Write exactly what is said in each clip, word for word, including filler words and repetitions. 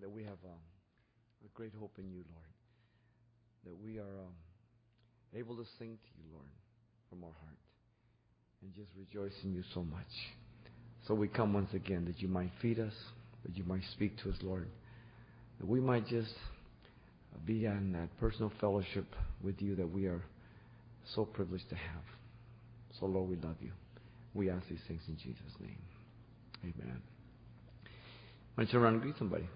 that we have um, a great hope in you, Lord. That we are um, able to sing to you, Lord, from our heart. And just rejoice in you so much. So we come once again that you might feed us, that you might speak to us, Lord. That we might just be in that personal fellowship with you that we are so privileged to have. So, Lord, we love you. We ask these things in Jesus' name. Amen. Why don't you turn around and greet somebody?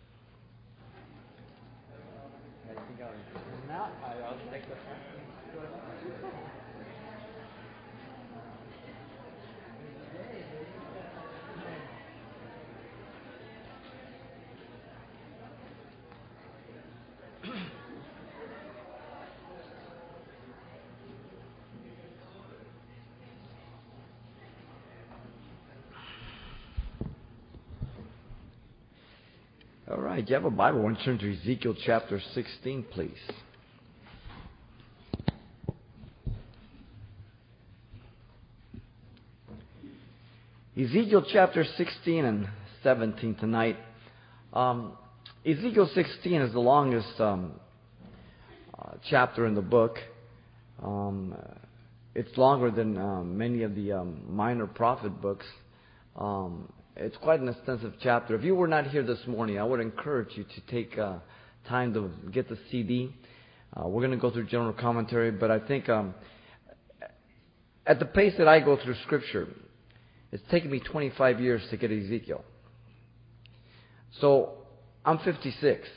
All right, if you have a Bible, why don't you turn to Ezekiel chapter sixteen, please. Ezekiel chapter sixteen and seventeen tonight. Um, Ezekiel sixteen is the longest um, uh, chapter in the book. Um, it's longer than um, many of the um, minor prophet books. Um, It's quite an extensive chapter. If you were not here this morning, I would encourage you to take uh, time to get the C D. Uh, we're going to go through general commentary, but I think um, at the pace that I go through Scripture, it's taken me twenty-five years to get Ezekiel. So I'm fifty-six.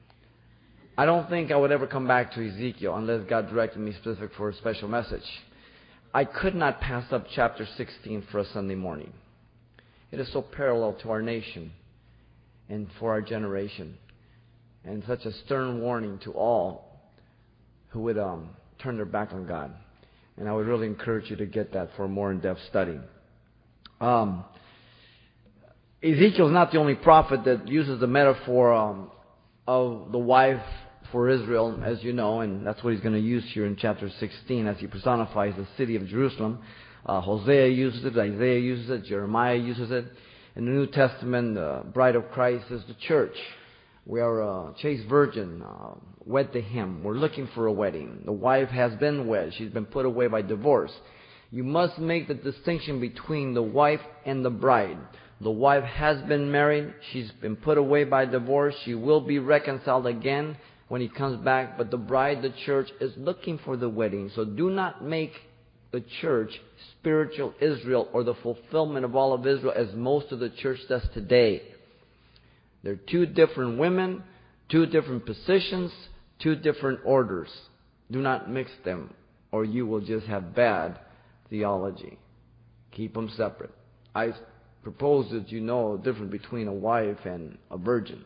I don't think I would ever come back to Ezekiel unless God directed me specific for a special message. I could not pass up chapter sixteen for a Sunday morning. It is so parallel to our nation and for our generation, and such a stern warning to all who would um, turn their back on God. And I would really encourage you to get that for a more in-depth study. Um, Ezekiel is not the only prophet that uses the metaphor um, of the wife for Israel, as you know, and that's what he's going to use here in chapter sixteen as he personifies the city of Jerusalem. Uh, Hosea uses it, Isaiah uses it, Jeremiah uses it. In the New Testament, the bride of Christ is the church. We are a chaste virgin, uh, wed to Him. We're looking for a wedding. The wife has been wed. She's been put away by divorce. You must make the distinction between the wife and the bride. The wife has been married. She's been put away by divorce. She will be reconciled again when He comes back. But the bride, the church, is looking for the wedding. So do not make the church spiritual Israel or the fulfillment of all of Israel as most of the church does today. They're two different women, two different positions, two different orders. Do not mix them or you will just have bad theology. Keep them separate. I propose that you know the difference between a wife and a virgin.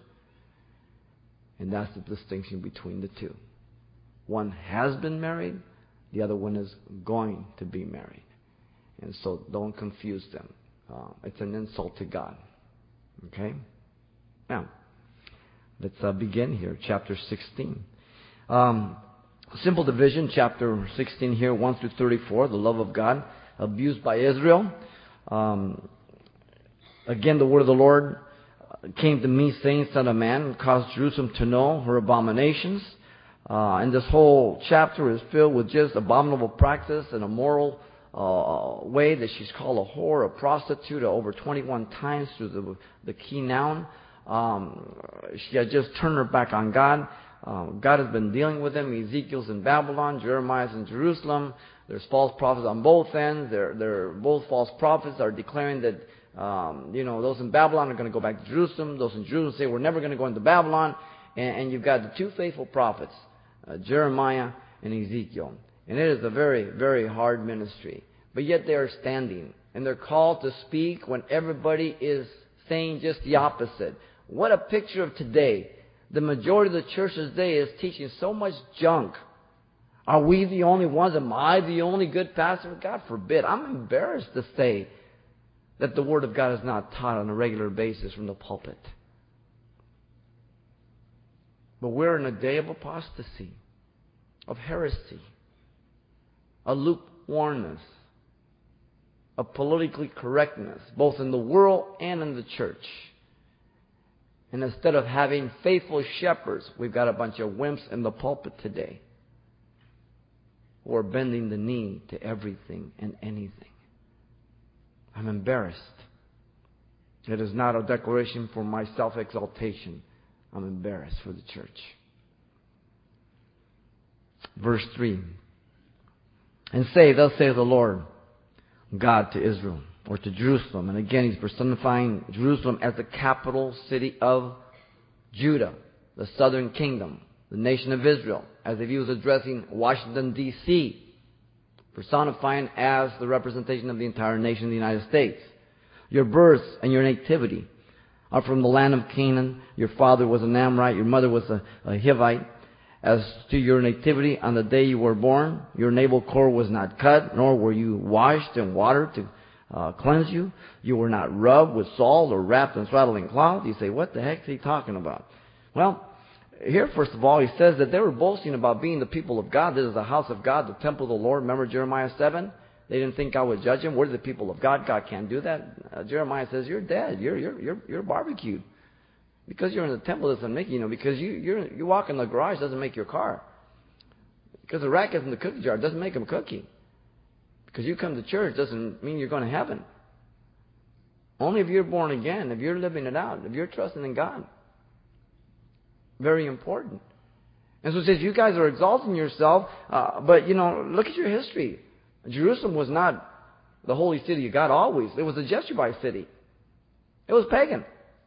And that's the distinction between the two. One has been married. The other one is going to be married. And so don't confuse them. Uh, it's an insult to God. Okay? Now, let's uh, begin here. Chapter sixteen. Um, simple division. Chapter sixteen here, one through thirty-four. The love of God abused by Israel. Um, again, the word of the Lord came to me, saying, Son of man, and caused Jerusalem to know her abominations. Uh, and this whole chapter is filled with just abominable practice and immoral uh, way that she's called a whore, a prostitute, over twenty-one times through the, the key noun. Um, she had just turned her back on God. Uh, God has been dealing with them. Ezekiel's in Babylon, Jeremiah's in Jerusalem. There's false prophets on both ends. They're, they're, both false prophets are declaring that um, you know those in Babylon are going to go back to Jerusalem. Those in Jerusalem say we're never going to go into Babylon. And, and you've got the two faithful prophets, Uh, Jeremiah and Ezekiel. And it is a very, very hard ministry. But yet they are standing. And they're called to speak when everybody is saying just the opposite. What a picture of today. The majority of the church today is teaching so much junk. Are we the only ones? Am I the only good pastor? God forbid. I'm embarrassed to say that the Word of God is not taught on a regular basis from the pulpit. But we're in a day of apostasy, of heresy, a lukewarmness, a politically correctness, both in the world and in the church. And instead of having faithful shepherds, we've got a bunch of wimps in the pulpit today who are bending the knee to everything and anything. I'm embarrassed. It is not a declaration for my self-exaltation. I'm embarrassed for the church. Verse three. And say, thus saith the Lord God to Israel, or to Jerusalem. And again, he's personifying Jerusalem as the capital city of Judah, the southern kingdom, the nation of Israel, as if he was addressing Washington, D C, personifying as the representation of the entire nation of the United States. Your birth and your nativity are from the land of Canaan. Your father was an Amorite, your mother was a, a Hivite. As to your nativity, on the day you were born, your navel cord was not cut, nor were you washed in water to uh, cleanse you. You were not rubbed with salt or wrapped in swaddling cloth. You say, what the heck is he talking about? Well, here, first of all, he says that they were boasting about being the people of God. This is the house of God, the temple of the Lord. Remember Jeremiah seven? They didn't think God would judge them. We're the people of God. God can't do that. Uh, Jeremiah says, you're dead. You're, you're, you're, you're barbecued. Because you're in the temple doesn't make you, you know, because you you're, you walk in the garage doesn't make your car. Because the rack is in the cookie jar doesn't make them cookie. Because you come to church doesn't mean you're going to heaven. Only if you're born again, if you're living it out, if you're trusting in God. Very important. And so it says, you guys are exalting yourself, uh, but, you know, look at your history. Jerusalem was not the holy city of God always. It was a Jebusite city. It was pagan.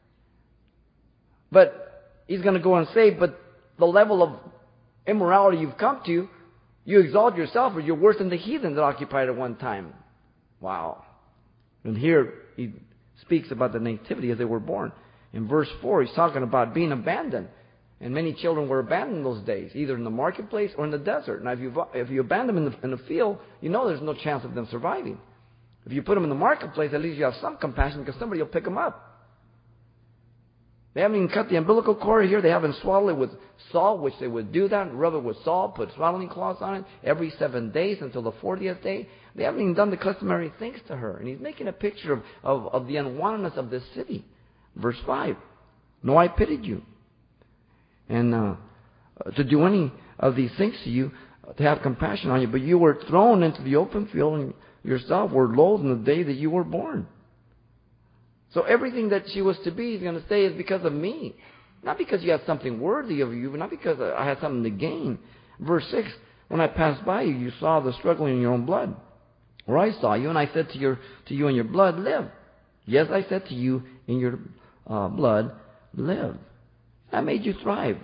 But he's going to go and say, but the level of immorality you've come to, you exalt yourself, or you're worse than the heathen that occupied at one time. Wow. And here he speaks about the nativity as they were born. In verse four, he's talking about being abandoned. And many children were abandoned in those days, either in the marketplace or in the desert. Now, if you if you abandon them in the, in the field, you know there's no chance of them surviving. If you put them in the marketplace, at least you have some compassion because somebody will pick them up. They haven't even cut the umbilical cord here. They haven't swaddled it with salt, which they would do that, rub it with salt, put swaddling cloths on it every seven days until the fortieth day. They haven't even done the customary things to her. And he's making a picture of, of, of the unwantedness of this city. Verse five. No, I pitied you. And uh, to do any of these things to you, to have compassion on you. But you were thrown into the open field and yourself were loathed in the day that you were born. So everything that she was to be, he's going to say, is because of me. Not because you had something worthy of you, but not because I had something to gain. Verse six, when I passed by you, you saw the struggle in your own blood. Or I saw you, and I said to your to you in your blood, live. Yes, I said to you in your uh, blood, live. I made you thrive.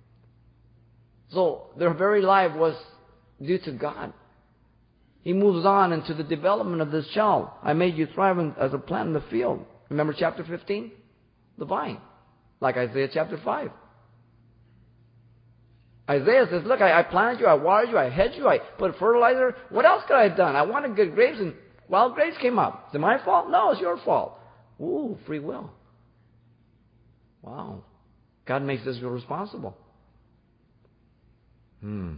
So their very life was due to God. He moves on into the development of this child. I made you thrive as a plant in the field. Remember chapter fifteen? The vine. Like Isaiah chapter five. Isaiah says, look, I, I planted you, I watered you, I hedged you, I put fertilizer. What else could I have done? I wanted good grapes and wild grapes came up. Is it my fault? No, it's your fault. Ooh, free will. Wow. God makes Israel responsible. Hmm.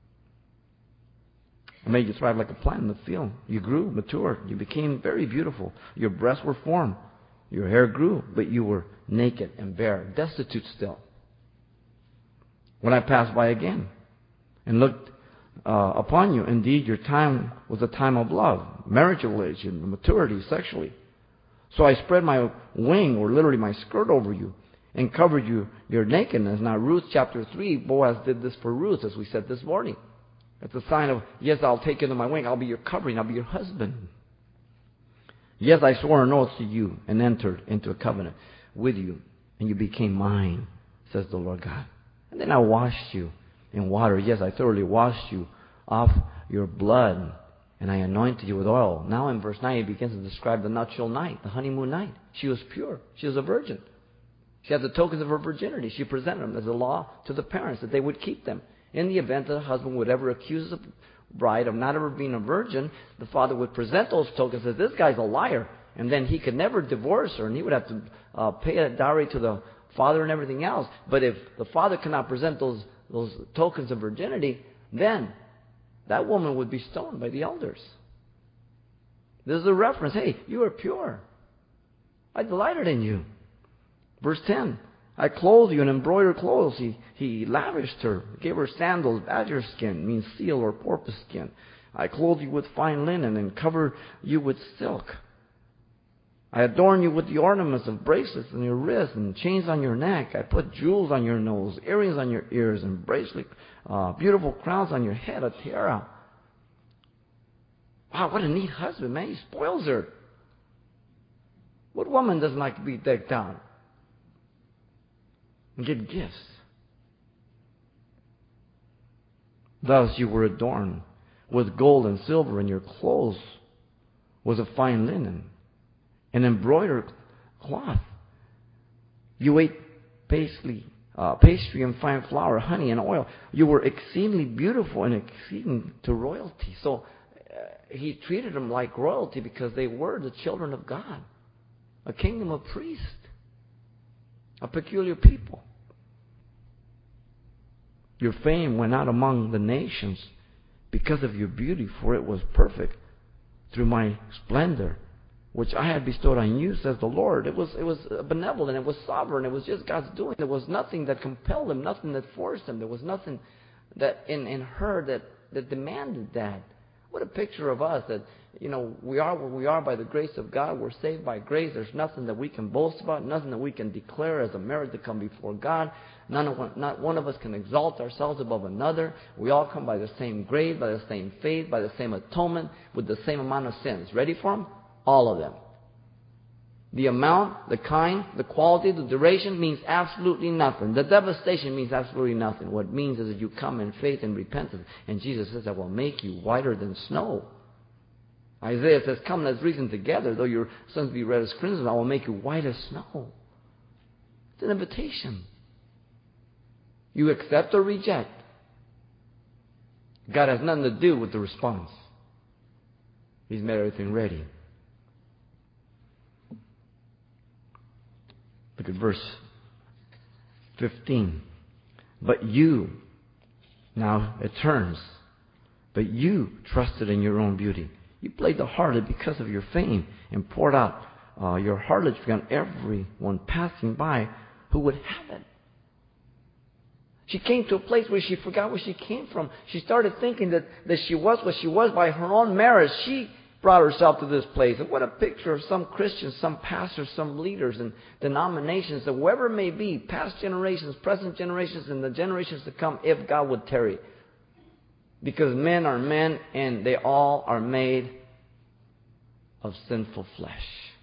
I made you thrive like a plant in the field. You grew, matured. You became very beautiful. Your breasts were formed. Your hair grew, but you were naked and bare, destitute still. When I passed by again and looked uh, upon you, indeed your time was a time of love, marital age and maturity sexually. So I spread my wing, or literally my skirt, over you and covered you your nakedness. Now Ruth chapter three, Boaz did this for Ruth, as we said this morning. It's a sign of, yes, I'll take you under my wing. I'll be your covering. I'll be your husband. Yes, I swore an oath to you and entered into a covenant with you, and you became mine, says the Lord God. And then I washed you in water. Yes, I thoroughly washed you off your blood, and I anointed you with oil. Now in verse nine, he begins to describe the nuptial night, the honeymoon night. She was pure. She was a virgin. She had the tokens of her virginity. She presented them as a law to the parents that they would keep them. In the event that the husband would ever accuse the bride of not ever being a virgin, the father would present those tokens as, this guy's a liar. And then he could never divorce her, and he would have to uh, pay a dowry to the father and everything else. But if the father cannot present those, those tokens of virginity, then that woman would be stoned by the elders. This is a reference. Hey, you are pure. I delighted in you. Verse ten. I clothed you in embroidered clothes. He, he lavished her, gave her sandals, badger skin, means seal or porpoise skin. I clothed you with fine linen and covered you with silk. I adorned you with the ornaments of bracelets on your wrists and chains on your neck. I put jewels on your nose, earrings on your ears, and bracelet, uh, beautiful crowns on your head, a tiara. Wow, what a neat husband, man. He spoils her. What woman doesn't like to be decked out and get gifts? Thus you were adorned with gold and silver, and your clothes was of fine linen and embroidered cloth. You ate pastry, uh, pastry and fine flour, honey and oil. You were exceedingly beautiful and exceeding to royalty. So uh, he treated them like royalty because they were the children of God, a kingdom of priests, a peculiar people. Your fame went out among the nations because of your beauty, for it was perfect through my splendor, which I had bestowed on you, says the Lord. It was it was benevolent, it was sovereign, it was just God's doing. There was nothing that compelled him, nothing that forced him. There was nothing that in, in her that, that demanded that. What a picture of us, that, you know, we are where we are by the grace of God. We're saved by grace. There's nothing that we can boast about, nothing that we can declare as a merit to come before God. None of one, not one of us can exalt ourselves above another. We all come by the same grace, by the same faith, by the same atonement, with the same amount of sins. Ready for them? All of them. The amount, the kind, the quality, the duration means absolutely nothing. The devastation means absolutely nothing. What it means is that you come in faith and repentance. And Jesus says, I will make you whiter than snow. Isaiah says, come, let's reason together. Though your sons be red as crimson, I will make you white as snow. It's an invitation. You accept or reject. God has nothing to do with the response. He's made everything ready. Look at verse fifteen. But you, now it turns, but you trusted in your own beauty. You played the harlot because of your fame and poured out uh, your harlotry on everyone passing by who would have it. She came to a place where she forgot where she came from. She started thinking that, that she was what she was by her own merits. She brought herself to this place. And what a picture of some Christians, some pastors, some leaders and denominations, that whoever it may be, past generations, present generations, and the generations to come, if God would tarry. Because men are men and they all are made of sinful flesh.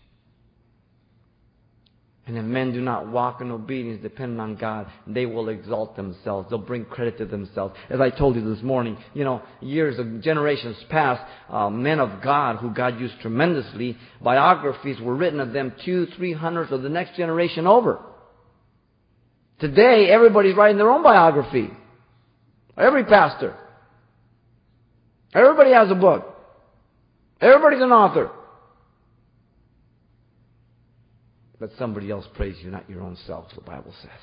And if men do not walk in obedience, depending on God, they will exalt themselves. They'll bring credit to themselves. As I told you this morning, you know, years of generations past, uh, men of God who God used tremendously, biographies were written of them two, three hundredths of the next generation over. Today, everybody's writing their own biography. Every pastor. Everybody has a book. Everybody's an author. Let somebody else praise you, not your own self, the Bible says.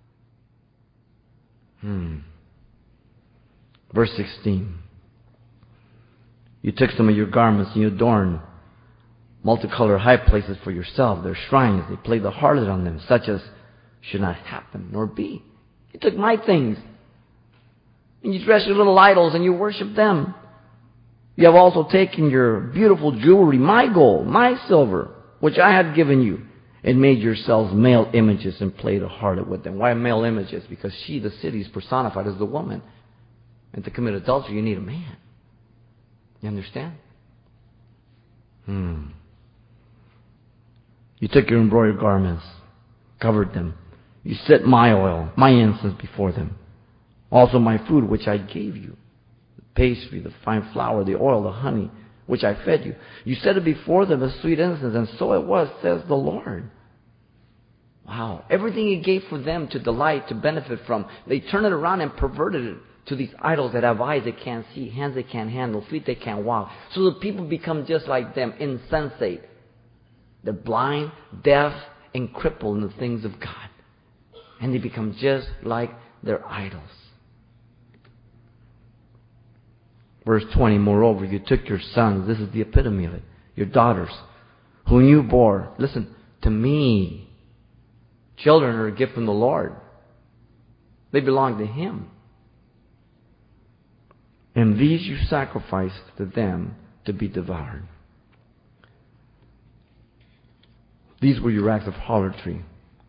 Hmm. Verse sixteen. You took some of your garments and you adorned multicolored high places for yourself. Their shrines, they played the harlot on them, such as should not happen nor be. You took my things. And you dressed your little idols and you worship them. You have also taken your beautiful jewelry, my gold, my silver, which I had given you, and made yourselves male images and played a harlot with them. Why male images? Because she, the city, is personified as the woman. And to commit adultery, you need a man. You understand? Hmm. You took your embroidered garments, covered them. You set my oil, my incense before them. Also my food, which I gave you. The pastry, the fine flour, the oil, the honey, which I fed you. You set it before them as sweet incense, and so it was, says the Lord. Wow. Everything He gave for them to delight, to benefit from, they turned it around and perverted it to these idols that have eyes they can't see, hands they can't handle, feet they can't walk. So the people become just like them, insensate. They're blind, deaf, and crippled in the things of God. And they become just like their idols. Verse twenty, moreover, you took your sons, this is the epitome of it, your daughters, whom you bore, listen, to me, Children are a gift from the Lord. They belong to Him. And these you sacrificed to them to be devoured. These were your acts of harlotry.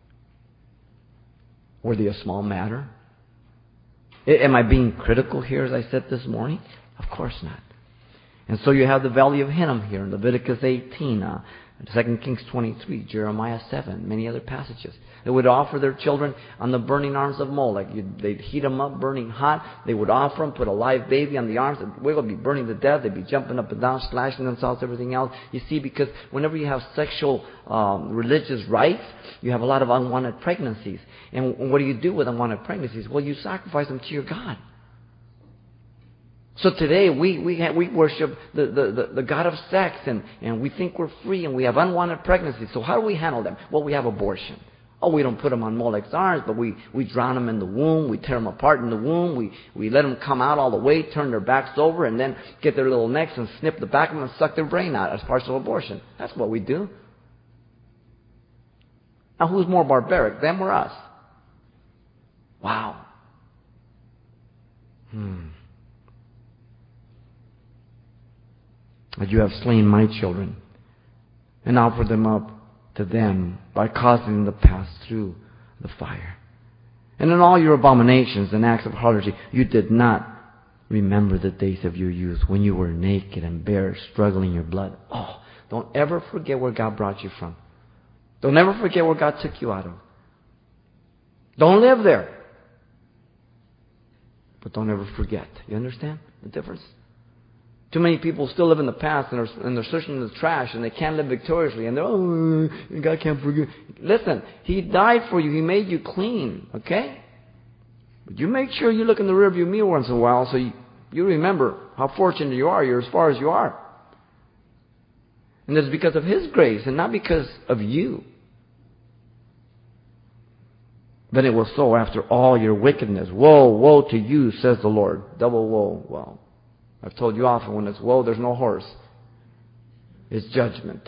Were they a small matter? Am I being critical here, as I said this morning? Of course not. And so you have the Valley of Hinnom here in Leviticus eighteen, uh, Second Kings twenty-three, Jeremiah seven, many other passages. They would offer their children on the burning arms of Molech. You'd, they'd heat them up burning hot. They would offer them, put a live baby on the arms. They would be burning to death. They'd be jumping up and down, slashing themselves, everything else. You see, because whenever you have sexual um, religious rites, you have a lot of unwanted pregnancies. And what do you do with unwanted pregnancies? Well, you sacrifice them to your God. So today we we have, we worship the, the, the, the God of sex, and, and we think we're free, and we have unwanted pregnancies. So how do we handle them? Well, we have abortion. Oh, we don't put them on Molech's arms, but we, we drown them in the womb. We tear them apart in the womb. We, we let them come out all the way, turn their backs over, and then get their little necks and snip the back of them and suck their brain out as partial abortion. That's what we do. Now, who's more barbaric, them or us? Wow. Hmm. But you have slain my children and offered them up to them by causing them to pass through the fire. And in all your abominations and acts of harlotry, you did not remember the days of your youth when you were naked and bare, struggling in your blood. Oh, don't ever forget where God brought you from. Don't ever forget where God took you out of. Don't live there. But don't ever forget. You understand the difference? Too many people still live in the past, and they're, and they're searching in the trash, and they can't live victoriously, and they're, oh, God can't forgive. Listen, He died for you. He made you clean, okay? But you make sure you look in the rearview mirror once in a while so you, you remember how fortunate you are. You're as far as you are. And it's because of His grace and not because of you. Then it was so after all your wickedness. Woe, woe to you, says the Lord. Double woe. Well, I've told you often, when it's woe, there's no horse. It's judgment.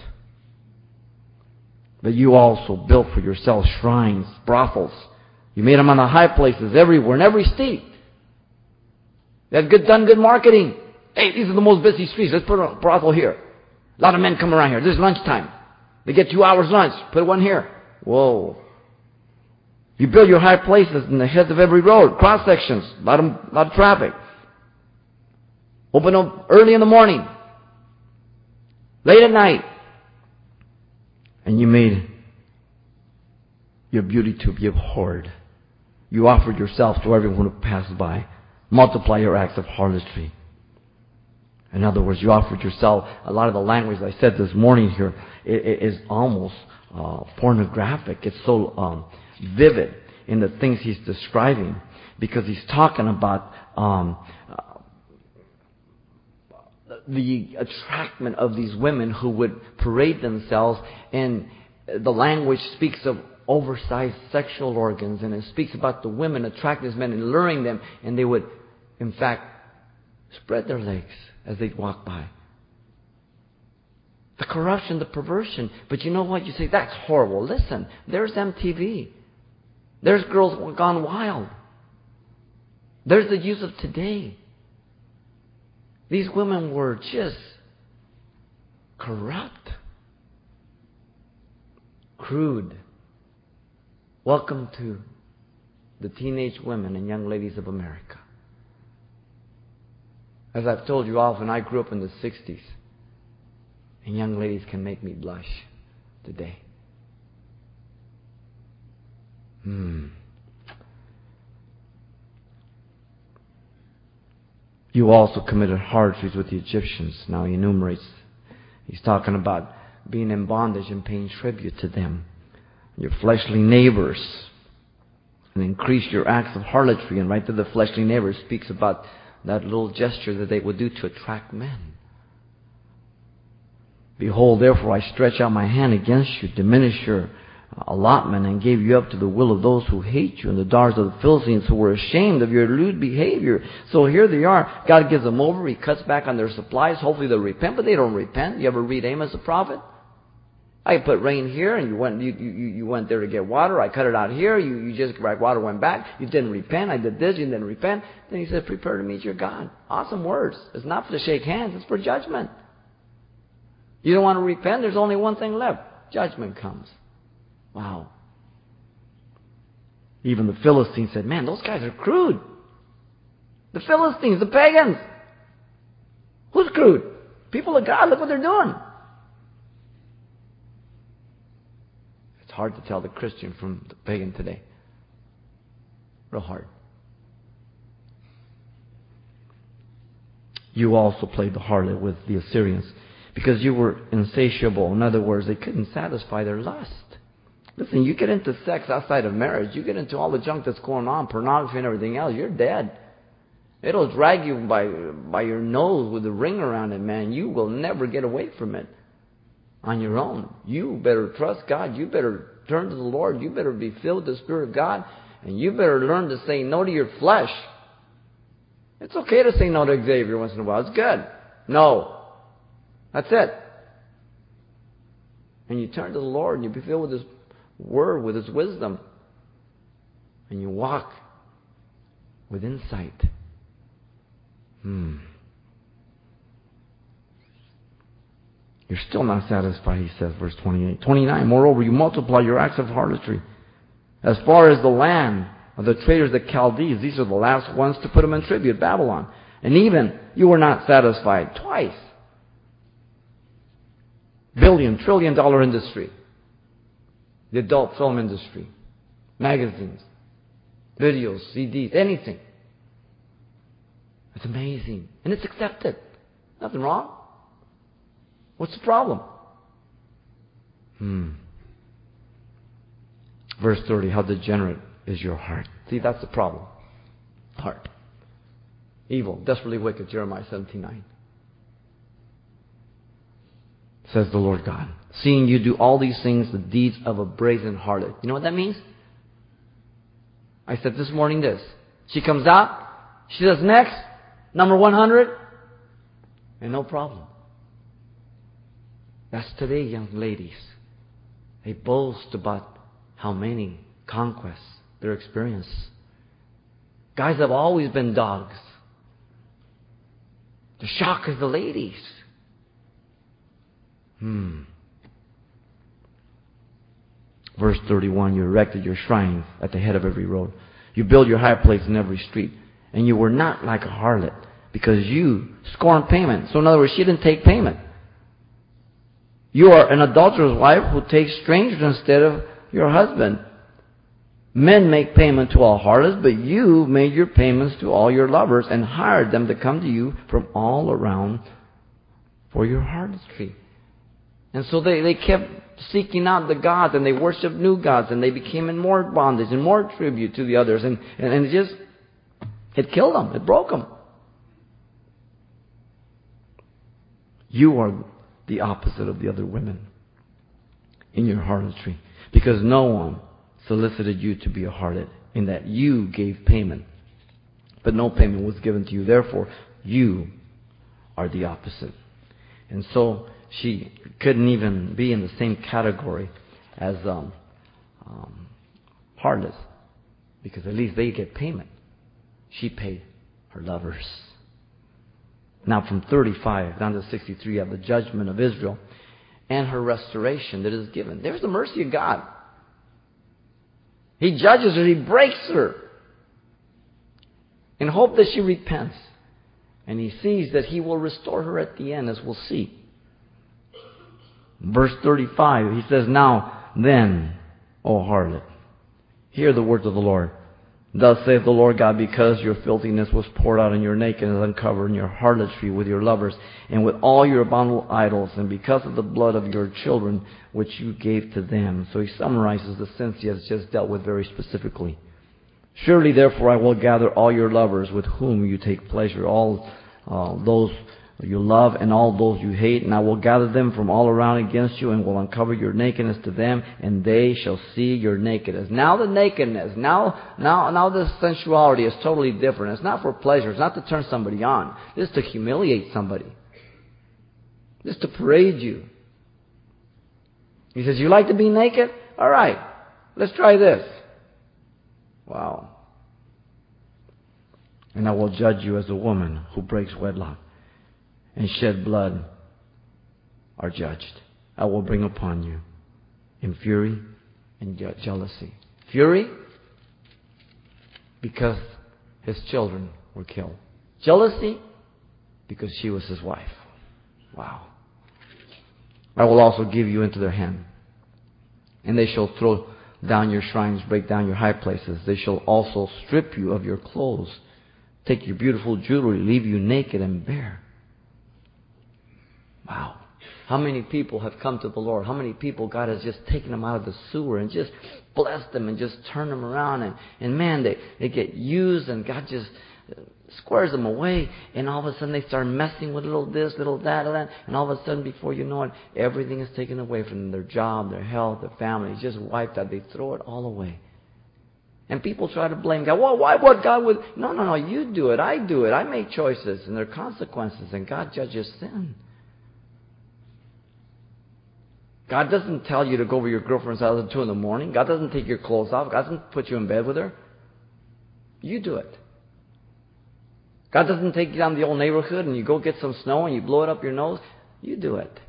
But you also built for yourselves shrines, brothels. You made them on the high places everywhere, in every state. You had good, done good marketing. Hey, these are the most busy streets. Let's put a brothel here. A lot of men come around here. This is lunchtime. They get two hours lunch. Put one here. Whoa. You build your high places in the heads of every road, cross sections, a lot of, a lot of traffic. Open up early in the morning, late at night. And you made your beauty to be abhorred. You offered yourself to everyone who passed by. Multiply your acts of harlotry. In other words, you offered yourself. A lot of the language I said this morning here is almost uh, pornographic. It's so um, vivid in the things he's describing, because he's talking about um, the attractment of these women who would parade themselves, and the language speaks of oversized sexual organs, and it speaks about the women attracting these men and luring them, and they would, in fact, spread their legs as they'd walk by. The corruption, the perversion. But you know what? You say, that's horrible. Listen, there's M T V. There's Girls Gone Wild. There's the youth of today. These women were just corrupt, crude. Welcome to the teenage women and young ladies of America. As I've told you often, I grew up in the sixties. And young ladies can make me blush today. Hmm. You also committed harlotries with the Egyptians. Now he enumerates. He's talking about being in bondage and paying tribute to them. Your fleshly neighbors. And increase your acts of harlotry. And right to the fleshly neighbors speaks about that little gesture that they would do to attract men. Behold, therefore, I stretch out my hand against you, diminish your allotment, and gave you up to the will of those who hate you, and the daughters of the Philistines who were ashamed of your lewd behavior. So here they are. God gives them over. He cuts back on their supplies. Hopefully they'll repent, but they don't repent. You ever read Amos the prophet? I put rain here, and you went you, you, you went there to get water. I cut it out here. You, you just, right, water went back. You didn't repent. I did this. You didn't repent. Then he said, prepare to meet your God. Awesome words. It's not to shake hands. It's for judgment. You don't want to repent. There's only one thing left. Judgment comes. Wow. Even the Philistines said, man, those guys are crude. The Philistines, the pagans. Who's crude? People of God, look what they're doing. It's hard to tell the Christian from the pagan today. Real hard. You also played the harlot with the Assyrians because you were insatiable. In other words, they couldn't satisfy their lust. Listen, you get into sex outside of marriage, you get into all the junk that's going on, pornography and everything else, you're dead. It'll drag you by by your nose with a ring around it, man. You will never get away from it on your own. You better trust God. You better turn to the Lord. You better be filled with the Spirit of God. And you better learn to say no to your flesh. It's okay to say no to Xavier once in a while. It's good. No. That's it. And you turn to the Lord and you be filled with His Word, with His wisdom. And you walk with insight. Hmm. You're still not satisfied, he says, verse twenty-eight. twenty-nine, moreover, you multiply your acts of harlotry. As far as the land of the traders, the Chaldees, these are the last ones to put them in tribute, Babylon. And even you were not satisfied. Twice. Billion, trillion dollar industry. The adult film industry. Magazines. Videos, C Ds, anything. It's amazing. And it's accepted. Nothing wrong. What's the problem? Hmm. Verse thirty, how degenerate is your heart. See, that's the problem. Heart. Evil, desperately wicked, Jeremiah seventeen nine. Says the Lord God. Seeing you do all these things, the deeds of a brazen harlot. You know what that means? I said this morning this. She comes out, she says next, number one hundred, and no problem. That's today, young ladies. They boast about how many conquests they're experienced. Guys have always been dogs. The shock is the ladies. Hmm. Verse thirty-one, you erected your shrines at the head of every road. You build your high place in every street. And you were not like a harlot, because you scorned payment. So in other words, she didn't take payment. You are an adulterous wife who takes strangers instead of your husband. Men make payment to all harlots, but you made your payments to all your lovers and hired them to come to you from all around for your harlotry. And so they, they kept seeking out the gods, and they worshiped new gods, and they became in more bondage and more tribute to the others. And, and, and it just, it killed them. It broke them. You are the opposite of the other women in your harlotry, because no one solicited you to be a harlot, in that you gave payment, but no payment was given to you. Therefore, you are the opposite. And so she couldn't even be in the same category as um, um, harlots, because at least they get payment. She paid her lovers. Now from thirty-five down to sixty-three, you have the judgment of Israel and her restoration that is given. There's the mercy of God. He judges her. He breaks her in hope that she repents. And He sees that He will restore her at the end, as we'll see. Verse thirty-five, He says, now then, O harlot, hear the words of the Lord. Thus saith the Lord God, because your filthiness was poured out and your nakedness uncovered, and your harlotry with your lovers, and with all your abominable idols, and because of the blood of your children, which you gave to them. So he summarizes the sins he has just dealt with very specifically. Surely, therefore, I will gather all your lovers with whom you take pleasure, all uh, those you love and all those you hate, and I will gather them from all around against you, and will uncover your nakedness to them, and they shall see your nakedness. Now the nakedness, now now now this sensuality is totally different. It's not for pleasure. It's not to turn somebody on. It's to humiliate somebody. It's to parade you. He says, you like to be naked? All right, let's try this. Wow. And I will judge you as a woman who breaks wedlock and shed blood are judged. I will bring upon you in fury and je- jealousy. Fury because his children were killed. Jealousy because she was his wife. Wow. I will also give you into their hand, and they shall throw down your shrines, break down your high places. They shall also strip you of your clothes, take your beautiful jewelry, leave you naked and bare. Wow. How many people have come to the Lord? How many people God has just taken them out of the sewer and just blessed them and just turned them around, and, and man, they, they get used, and God just squares them away, and all of a sudden they start messing with little this, little that, little that, and all of a sudden, before you know it, everything is taken away from them. Their job, their health, their family. It's just wiped out. They throw it all away. And people try to blame God. Well, why would God would... No, no, no, you do it. I do it. I make choices, and there are consequences, and God judges sin. God doesn't tell you to go over your girlfriend's house at two in the morning. God doesn't take your clothes off. God doesn't put you in bed with her. You do it. God doesn't take you down the old neighborhood and you go get some snow and you blow it up your nose. You do it.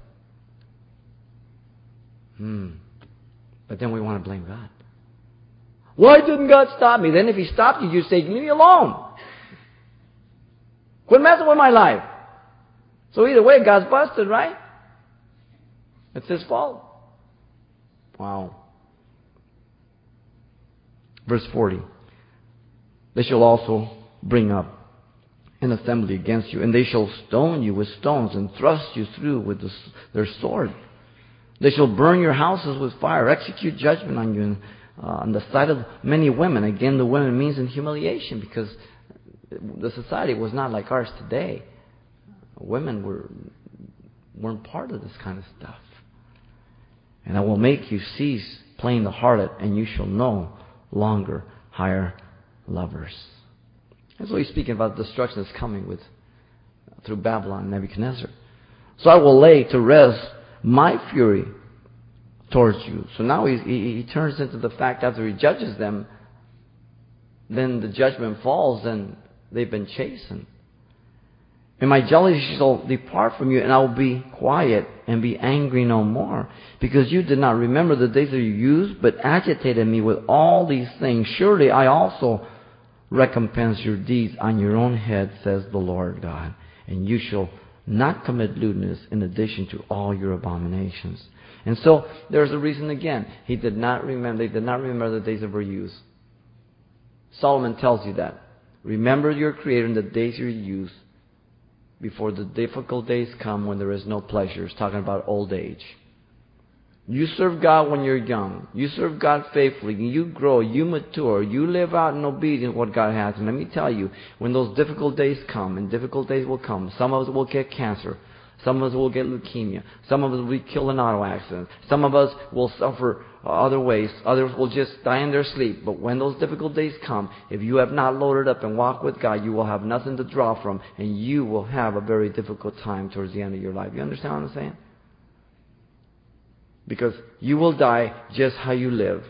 Hmm. But then we want to blame God. Why didn't God stop me? Then if He stopped you, you say, leave me alone. Quit messing with my life. So either way, God's busted, right? It's His fault. Wow. Verse forty. They shall also bring up an assembly against you, and they shall stone you with stones and thrust you through with the, their sword. They shall burn your houses with fire, execute judgment on you in, uh, on the sight of many women. Again, the women means in humiliation, because the society was not like ours today. Women were, weren't part of this kind of stuff. And I will make you cease playing the harlot, and you shall no longer hire lovers. That's what he's speaking about, the destruction that's coming with through Babylon and Nebuchadnezzar. So I will lay to rest my fury towards you. So now he, he, he turns into the fact, after he judges them, then the judgment falls and they've been chastened. And my jealousy shall depart from you, and I will be quiet and be angry no more, because you did not remember the days of your youth, but agitated me with all these things. Surely I also recompense your deeds on your own head, says the Lord God, and you shall not commit lewdness in addition to all your abominations. And so there's a reason again. He did not remember, they did not remember the days of their youth. Solomon tells you that. Remember your Creator in the days of your youth, before the difficult days come when there is no pleasure. He's talking about old age. You serve God when you're young. You serve God faithfully. You grow. You mature. You live out in obedience what God has. And let me tell you, when those difficult days come, and difficult days will come, some of us will get cancer. Some of us will get leukemia. Some of us will be killed in auto accidents. Some of us will suffer other ways. Others will just die in their sleep. But when those difficult days come, if you have not loaded up and walked with God, you will have nothing to draw from, and you will have a very difficult time towards the end of your life. You understand what I'm saying? Because you will die just how you live.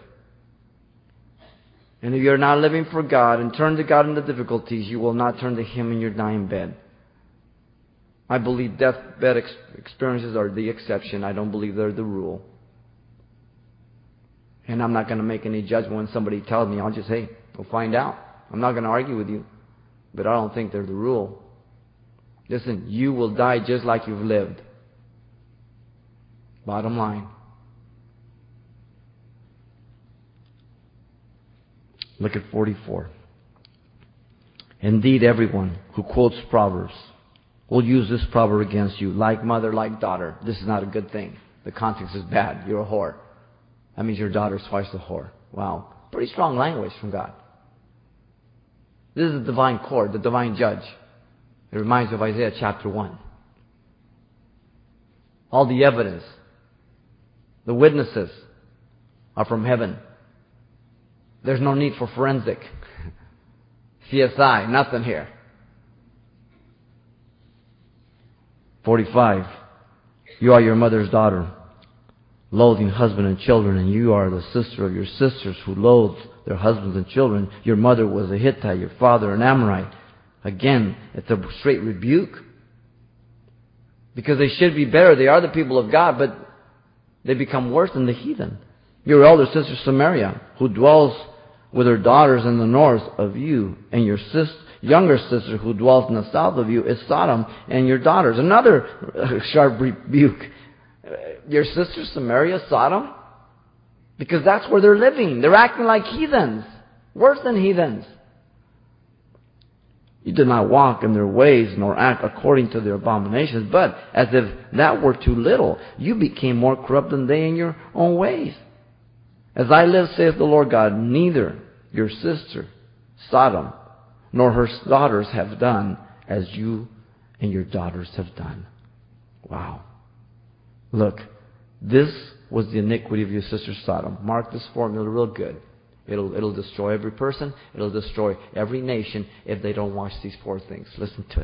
And if you're not living for God and turn to God in the difficulties, you will not turn to Him in your dying bed. I believe deathbed ex- experiences are the exception. I don't believe they're the rule. And I'm not going to make any judgment when somebody tells me. I'll just say, we'll find out. I'm not going to argue with you. But I don't think they're the rule. Listen, you will die just like you've lived. Bottom line. Look at forty-four. Indeed, everyone who quotes Proverbs will use this proverb against you. Like mother, like daughter. This is not a good thing. The context is bad. You're a whore. That means your daughter's twice the whore. Wow. Pretty strong language from God. This is the divine court, the divine judge. It reminds you of Isaiah chapter one. All the evidence, the witnesses are from heaven. There's no need for forensic. C S I, nothing here. forty-five. You are your mother's daughter. loathing husband and children, and you are the sister of your sisters who loathe their husbands and children. Your mother was a Hittite, your father an Amorite. Again, it's a straight rebuke. Because they should be better. They are the people of God, but they become worse than the heathen. Your elder sister Samaria, who dwells with her daughters in the north of you, and your sis, younger sister who dwells in the south of you, is Sodom and your daughters. Another sharp rebuke. Your sister Samaria, Sodom? Because that's where they're living. They're acting like heathens. Worse than heathens. You did not walk in their ways, nor act according to their abominations. But, as if that were too little, you became more corrupt than they in your own ways. As I live, saith the Lord God, neither your sister, Sodom, nor her daughters have done as you and your daughters have done. Wow. Look, this was the iniquity of your sister Sodom. Mark this formula real good. It'll, it'll destroy every person. It'll destroy every nation if they don't watch these four things. Listen to it.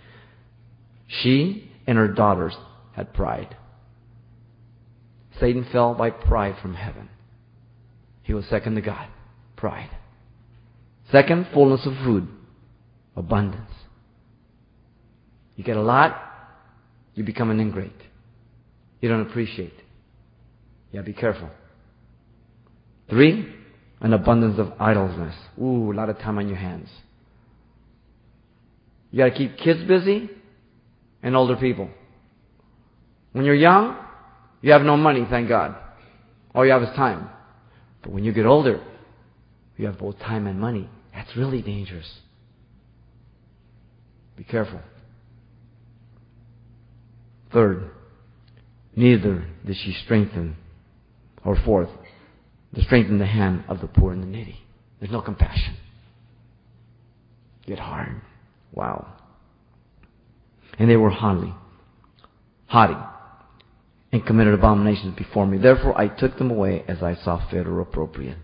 She and her daughters had pride. Satan fell by pride from heaven. He was second to God. Pride. Second, fullness of food. Abundance. You get a lot, you become an ingrate. You don't appreciate. Yeah, be careful. Three, an abundance of idleness. Ooh, a lot of time on your hands. You got to keep kids busy and older people. When you're young, you have no money, thank God. All you have is time. But when you get older, you have both time and money. That's really dangerous. Be careful. Third, neither did she strengthen, or fourth, to strengthen the hand of the poor and the needy. There's no compassion. Get hard. Wow. And they were haughty, haughty, and committed abominations before me. Therefore I took them away as I saw fit or appropriate.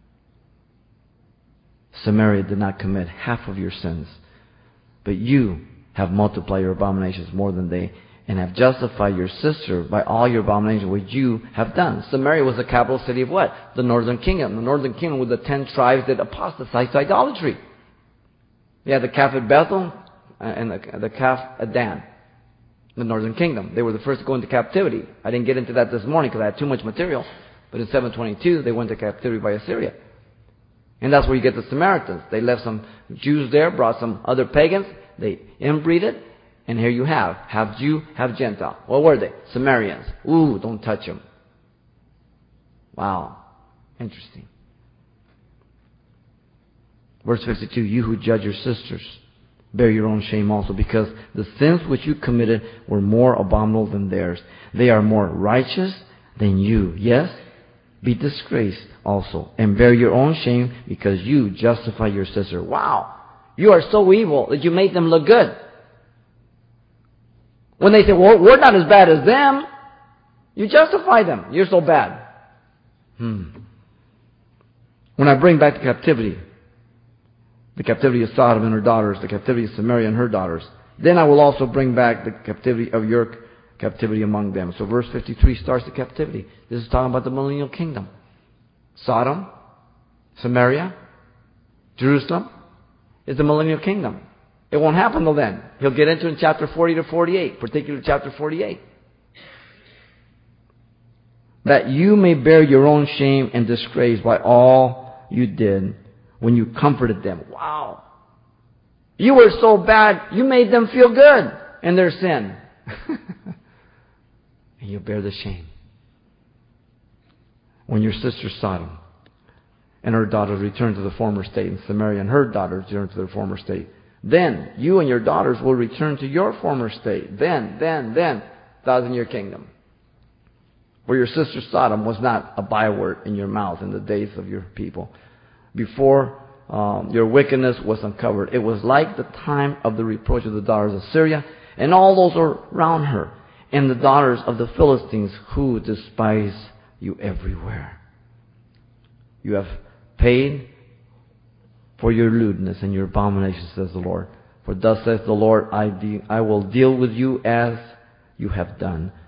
Samaria did not commit half of your sins, but you have multiplied your abominations more than they, and have justified your sister by all your abominations which you have done. Samaria was the capital city of what? The northern kingdom. The northern kingdom were the ten tribes that apostatized to idolatry. You had the calf at Bethel and the, the calf at Dan. The northern kingdom. They were the first to go into captivity. I didn't get into that this morning because I had too much material. But in seven twenty-two, they went to captivity by Assyria. And that's where you get the Samaritans. They left some Jews there, brought some other pagans. They inbreeded. And here you have, half Jew, half Gentile. What were they? Samaritans. Ooh, don't touch them. Wow. Interesting. Verse fifty-two, you who judge your sisters, bear your own shame also, because the sins which you committed were more abominable than theirs. They are more righteous than you. Yes? Be disgraced also, and bear your own shame, because you justify your sister. Wow. You are so evil that you made them look good. When they say, well, we're not as bad as them, you justify them. You're so bad. Hmm. When I bring back the captivity, the captivity of Sodom and her daughters, the captivity of Samaria and her daughters, then I will also bring back the captivity of your captivity among them. So verse fifty-three starts the captivity. This is talking about the millennial kingdom. Sodom, Samaria, Jerusalem is the millennial kingdom. It won't happen till then. He'll get into it in chapter forty to forty-eight, particularly chapter forty-eight. That you may bear your own shame and disgrace by all you did when you comforted them. Wow. You were so bad, you made them feel good in their sin. And you bear the shame. When your sister Sodom and her daughters return to the former state, and Samaria and her daughters return to their former state, then you and your daughters will return to your former state. Then, then, then, thousand year kingdom. Where your sister Sodom was not a byword in your mouth in the days of your people. Before um, your wickedness was uncovered. It was like the time of the reproach of the daughters of Syria and all those around her, and the daughters of the Philistines who despise you everywhere. You have paid for your lewdness and your abominations, says the Lord. For thus says the Lord, I, de- I will deal with you as you have done.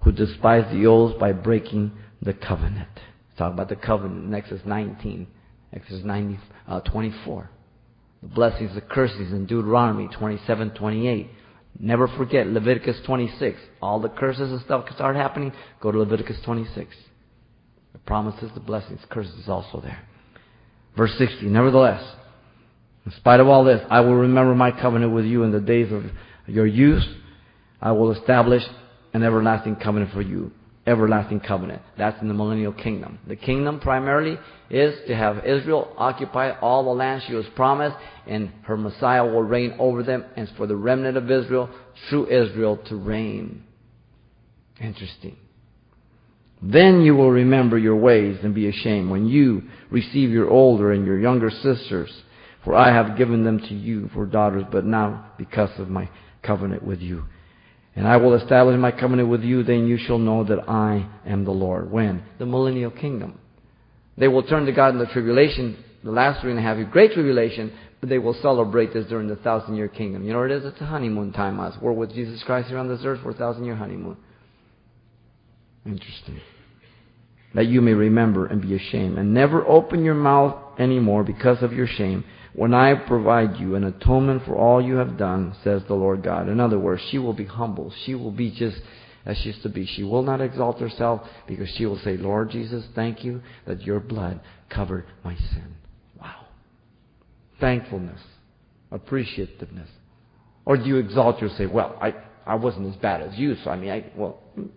who despise the oaths by breaking the covenant. Talk about the covenant in Exodus nineteen, Exodus ninety, uh, twenty-four. The blessings, the curses in Deuteronomy twenty-seven, twenty-eight. Never forget Leviticus twenty-six. All the curses and stuff start happening, go to Leviticus twenty-six. The promises, the blessings, curses is also there. Verse sixty, nevertheless, in spite of all this, I will remember my covenant with you in the days of your youth. I will establish an everlasting covenant for you. Everlasting covenant. That's in the millennial kingdom. The kingdom primarily is to have Israel occupy all the land she was promised, and her Messiah will reign over them, and for the remnant of Israel, true Israel, to reign. Interesting. Then you will remember your ways and be ashamed when you receive your older and your younger sisters, for I have given them to you for daughters, but now because of my covenant with you. And I will establish my covenant with you, then you shall know that I am the Lord. When? The millennial kingdom. They will turn to God in the tribulation, the last three and a half year, great tribulation, but they will celebrate this during the thousand year kingdom. You know what it is? It's a honeymoon time. Us. We're with Jesus Christ here on this earth for a thousand year honeymoon. Interesting. That you may remember and be ashamed, and never open your mouth anymore because of your shame, when I provide you an atonement for all you have done, says the Lord God. In other words, she will be humble. She will be just as she used to be. She will not exalt herself, because she will say, Lord Jesus, thank you that your blood covered my sin. Wow. Thankfulness. Appreciativeness. Or do you exalt yourself and say, well, I, I wasn't as bad as you, so I mean, I, well,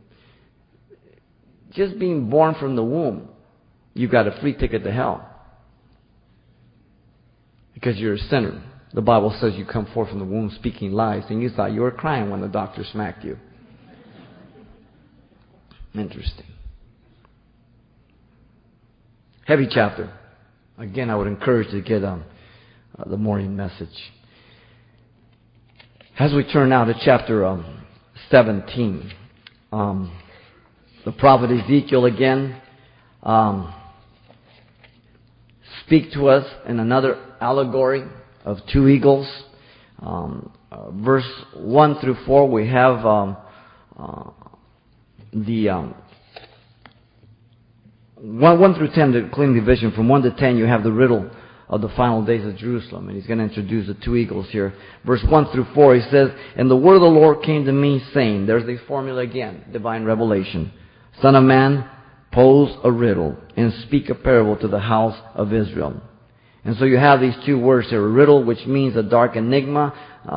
just being born from the womb, you got a free ticket to hell. Because you're a sinner. The Bible says you come forth from the womb speaking lies, and you thought you were crying when the doctor smacked you. Interesting. Heavy chapter. Again, I would encourage you to get um, uh, the morning message. As we turn now to chapter um, seventeen, um, the prophet Ezekiel again um, speak to us in another allegory of two eagles. Um, uh, verse one through four, we have um, uh, the um, one, one through ten, the clean division. From one to ten, you have the riddle of the final days of Jerusalem. And he's going to introduce the two eagles here. Verse one through four, he says, and the word of the Lord came to me, saying, there's the formula again, divine revelation. Son of man, pose a riddle and speak a parable to the house of Israel. And so you have these two words here, a riddle, which means a dark enigma,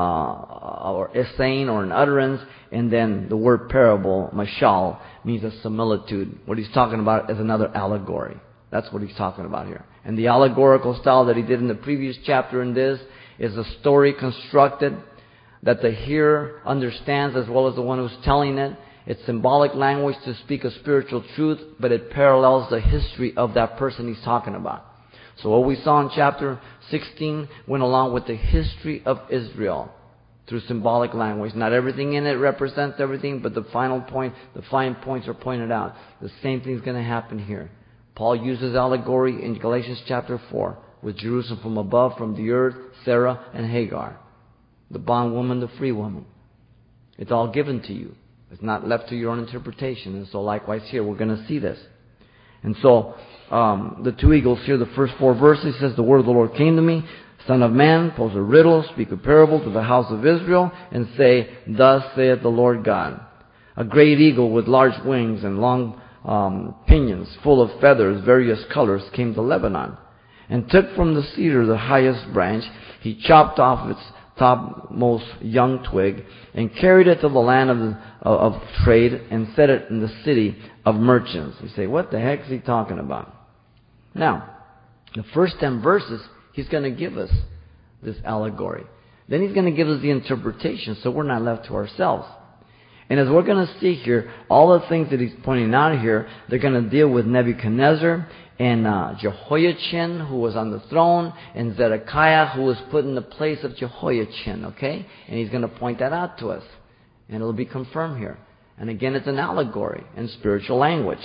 uh, or a saying or an utterance, and then the word parable, mashal, means a similitude. What he's talking about is another allegory. That's what he's talking about here. And the allegorical style that he did in the previous chapter in this is a story constructed that the hearer understands as well as the one who's telling it. It's symbolic language to speak a spiritual truth, but it parallels the history of that person he's talking about. So what we saw in chapter sixteen went along with the history of Israel through symbolic language. Not everything in it represents everything, but the final point, the fine points are pointed out. The same thing is going to happen here. Paul uses allegory in Galatians chapter four with Jerusalem from above, from the earth, Sarah and Hagar. The bondwoman, the free woman. It's all given to you. It's not left to your own interpretation. And so likewise here, we're going to see this. And so, um, the two eagles here, the first four verses, says, the word of the Lord came to me, Son of man, pose a riddle, speak a parable to the house of Israel, and say, thus saith the Lord God. A great eagle with large wings and long um, pinions, full of feathers, various colors, came to Lebanon, and took from the cedar the highest branch. He chopped off its topmost young twig, and carried it to the land of, of, of trade, and set it in the city of merchants. You say, what the heck is he talking about? Now, the first ten verses, he's going to give us this allegory. Then he's going to give us the interpretation, so we're not left to ourselves. And as we're going to see here, all the things that he's pointing out here, they're going to deal with Nebuchadnezzar, and uh, Jehoiachin, who was on the throne, and Zedekiah, who was put in the place of Jehoiachin, okay? And he's going to point that out to us. And it'll be confirmed here. And again, it's an allegory in spiritual language.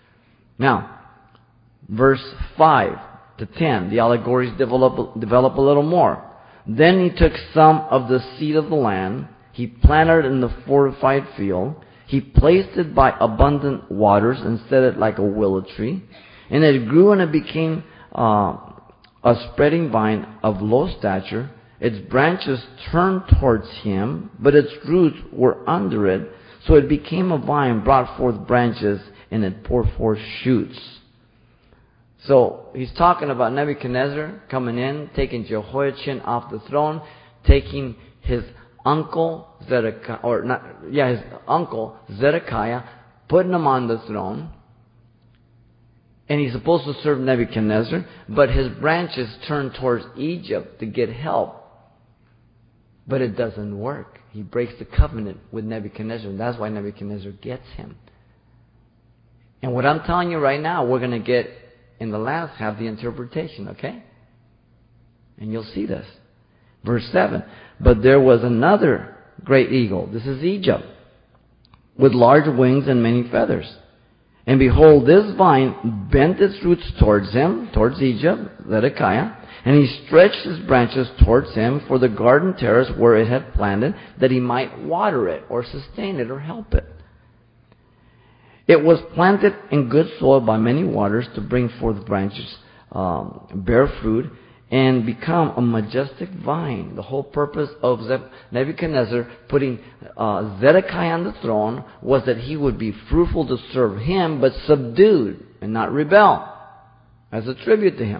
Now, verse five to ten, the allegories develop, develop a little more. Then he took some of the seed of the land, he planted in the fortified field, He placed it by abundant waters and set it like a willow tree. And it grew and it became uh, a spreading vine of low stature. Its branches turned towards him, but its roots were under it. So it became a vine, brought forth branches, and it poured forth shoots. So he's talking about Nebuchadnezzar coming in, taking Jehoiachin off the throne, taking his uncle Zedekiah, or not, yeah, his uncle Zedekiah, putting him on the throne. And he's supposed to serve Nebuchadnezzar, but his branches turn towards Egypt to get help. But it doesn't work. He breaks the covenant with Nebuchadnezzar, and that's why Nebuchadnezzar gets him. And what I'm telling you right now, we're going to get in the last half the interpretation, okay? And you'll see this. Verse seven. But there was another great eagle. This is Egypt. With large wings and many feathers. And behold, this vine bent its roots towards him, towards Egypt, Zedekiah. And he stretched his branches towards him for the garden terrace where it had planted, that he might water it, or sustain it, or help it. It was planted in good soil by many waters to bring forth branches, um, bear fruit, and become a majestic vine. The whole purpose of Nebuchadnezzar putting uh, Zedekiah on the throne was that he would be fruitful to serve him, but subdued and not rebel, as a tribute to him.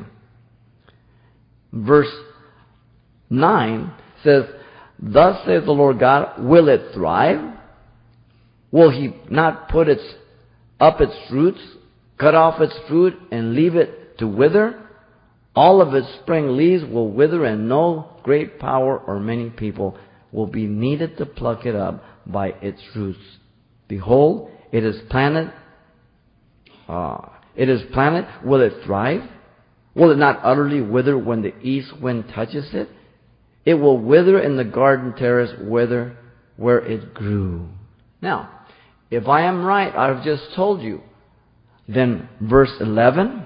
Verse nine says, Thus saith the Lord God, will it thrive? Will he not put its up its roots, cut off its fruit, and leave it to wither? All of its spring leaves will wither, and no great power or many people will be needed to pluck it up by its roots. Behold, it is planted. Uh, it is planted. Will it thrive? Will it not utterly wither when the east wind touches it? It will wither in the garden terrace wither where it grew. Now, if I am right, I've just told you, then verse eleven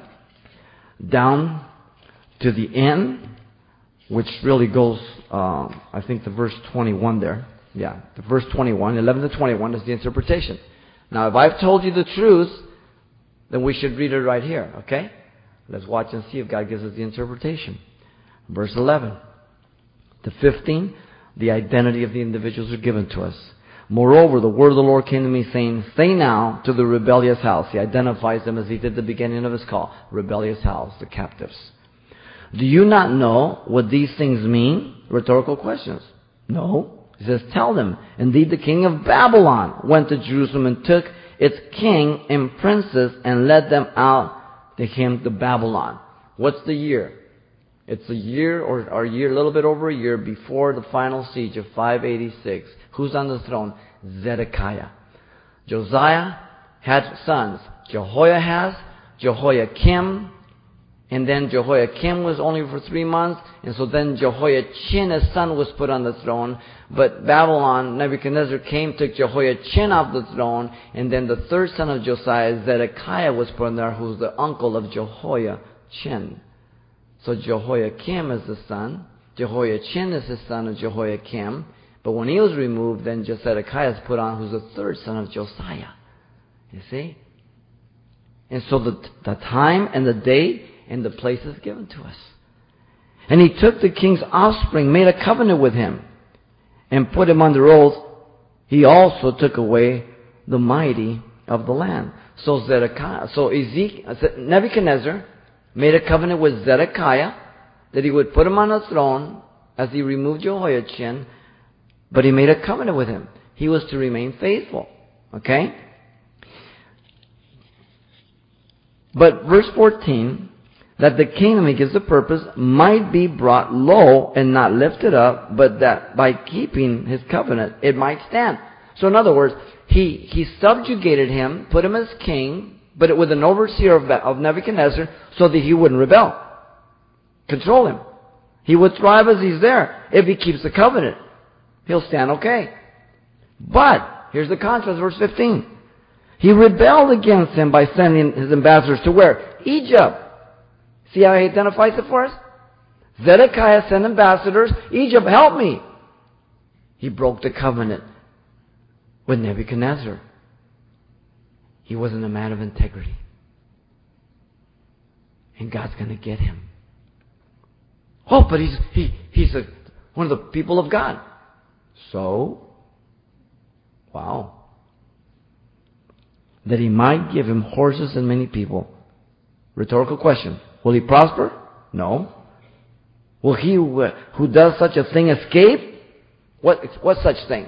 down to the end, which really goes, um, I think the verse twenty-one there. Yeah, the verse twenty-one, eleven to twenty-one is the interpretation. Now, if I've told you the truth, then we should read it right here, okay? Let's watch and see if God gives us the interpretation. Verse eleven to fifteen, the identity of the individuals are given to us. Moreover, the word of the Lord came to me, saying, Say now to the rebellious house. He identifies them as he did at the beginning of his call. Rebellious house, the captives. Do you not know what these things mean? Rhetorical questions. No. He says, Tell them. Indeed, the king of Babylon went to Jerusalem and took its king and princes and led them out to him to Babylon. What's the year? It's a year or, or a year, a little bit over a year before the final siege of five eighty-six. Who's on the throne? Zedekiah. Josiah had sons. Jehoiahaz, Jehoiakim, and then Jehoiakim was only for three months, and so then Jehoiachin, his son, was put on the throne. But Babylon, Nebuchadnezzar came, took Jehoiachin off the throne, and then the third son of Josiah, Zedekiah, was put in there, who's the uncle of Jehoiachin. So Jehoiakim is the son, Jehoiachin is the son of Jehoiakim, but when he was removed, then Zedekiah is put on, who's the third son of Josiah. You see? And so the, the time and the date and the place is given to us. And he took the king's offspring, made a covenant with him, and put him under oath. He also took away the mighty of the land. So Zedekiah, so Ezekiel, Nebuchadnezzar made a covenant with Zedekiah that he would put him on the throne as he removed Jehoiachin, but he made a covenant with him. He was to remain faithful. Okay? But verse fourteen, that the kingdom, he gives the purpose, might be brought low and not lifted up, but that by keeping his covenant, it might stand. So in other words, he, he subjugated him, put him as king, but with an overseer of, of Nebuchadnezzar, so that he wouldn't rebel. Control him. He would thrive as he's there. If he keeps the covenant, he'll stand okay. But, here's the contrast, verse fifteen. He rebelled against him by sending his ambassadors to where? Egypt. See how he identifies it for us? Zedekiah sent ambassadors. Egypt, help me. He broke the covenant with Nebuchadnezzar. he wasn't a man of integrity. And God's going to get him. Oh, but he's he he's a, one of the people of God. So, wow. That he might give him horses and many people. Rhetorical question. Will he prosper? No. Will he who, who does such a thing escape? What, what such thing?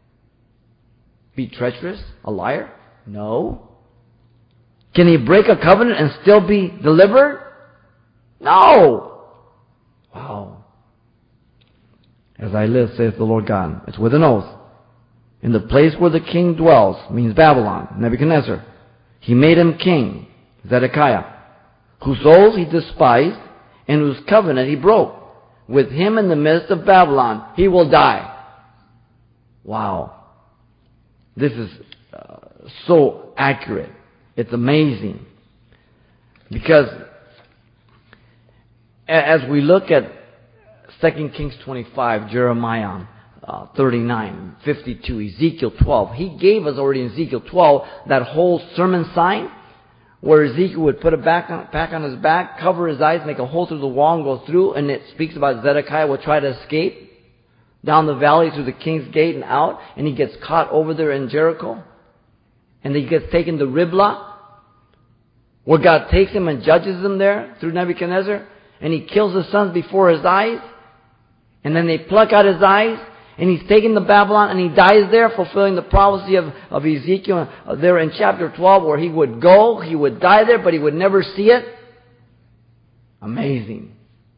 Be treacherous? A liar? No. Can he break a covenant and still be delivered? No. Wow. As I live, saith the Lord God. It's with an oath. In the place where the king dwells, means Babylon, Nebuchadnezzar. He made him king, Zedekiah, whose oath he despised and whose covenant he broke. With him in the midst of Babylon, he will die. Wow. This is uh, so accurate. It's amazing. Because as we look at Second Kings twenty-five, Jeremiah uh, thirty-nine, fifty-two, Ezekiel twelve, he gave us already in Ezekiel twelve that whole sermon sign where Ezekiel would put a back on, back on his back, cover his eyes, make a hole through the wall and go through, and it speaks about Zedekiah will try to escape down the valley through the king's gate and out, and he gets caught over there in Jericho, and he gets taken to Riblah, where God takes him and judges him there through Nebuchadnezzar, and he kills his sons before his eyes, and then they pluck out his eyes, and he's taken to Babylon, and he dies there, fulfilling the prophecy of, of Ezekiel uh, there in chapter twelve, where he would go, he would die there, but he would never see it. Amazing.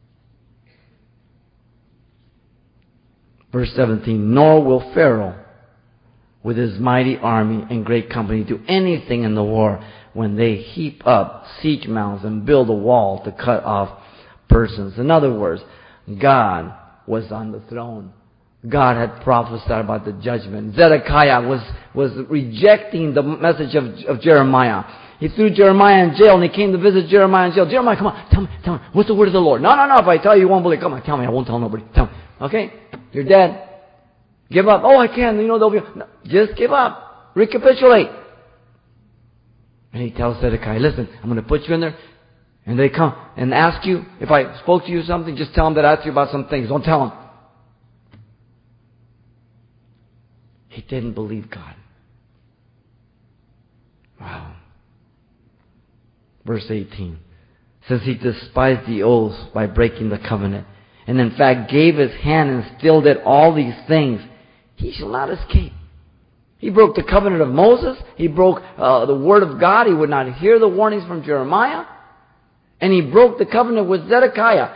Verse seventeen, nor will Pharaoh with his mighty army and great company do anything in the war when they heap up siege mounds and build a wall to cut off persons. In other words, God was on the throne. God had prophesied about the judgment. Zedekiah was, was rejecting the message of, of Jeremiah. He threw Jeremiah in jail, and he came to visit Jeremiah in jail. Jeremiah, come on, tell me, tell me, what's the word of the Lord? No, no, no, if I tell you, you won't believe. Come on, tell me, I won't tell nobody. Tell me. Okay? You're dead. Give up. Oh, I can. You know, they'll be... No, just give up. Recapitulate. And he tells Zedekiah, listen, I'm going to put you in there, and they come and ask you, if I spoke to you something, just tell them that I asked you about some things. Don't tell them. He didn't believe God. Wow. Verse eighteen says he despised the oaths by breaking the covenant, and in fact gave his hand and still did all these things. He shall not escape. He broke the covenant of Moses. He broke uh, the word of God. He would not hear the warnings from Jeremiah. And he broke the covenant with Zedekiah.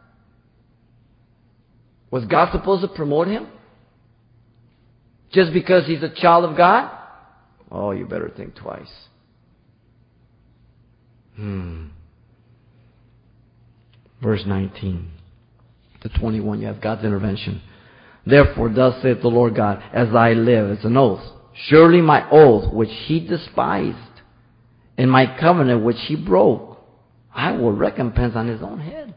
Was God supposed to promote him? Just because he's a child of God? Oh, you better think twice. Hmm. Verse nineteen to twenty-one, you have God's intervention. Therefore, thus saith the Lord God, as I live, it's an oath. Surely my oath, which he despised, and my covenant, which he broke, I will recompense on his own head.